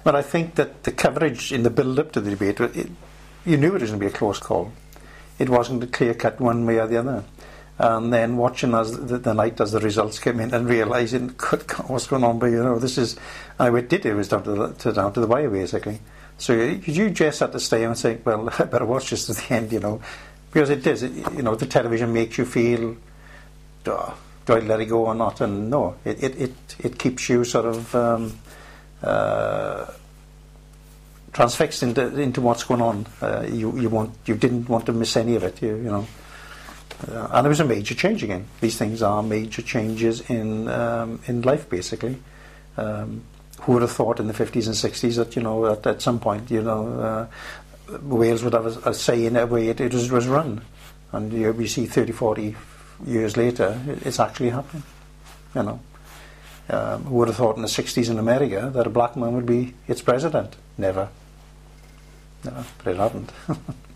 But I think that the coverage in the build-up to the debate, you knew it was going to be a close call. It wasn't a clear-cut one way or the other. And then watching as the night as the results came in and realising, good God, what's going on? But this is, it was down to the wire basically. So you just had to stay and think, well, I better watch this to the end, because it is, the television makes you feel, do I let it go or not? And no, it keeps you sort of transfixed into what's going on. You didn't want to miss any of it, and it was a major change again. These things are major changes in life, basically. Who would have thought in the 50s and 60s that, at some point, Wales would have a say in the way it was run. And we see 30, 40 years later, it's actually happening. Who would have thought in the 60s in America that a black man would be its president? Never. But it happened.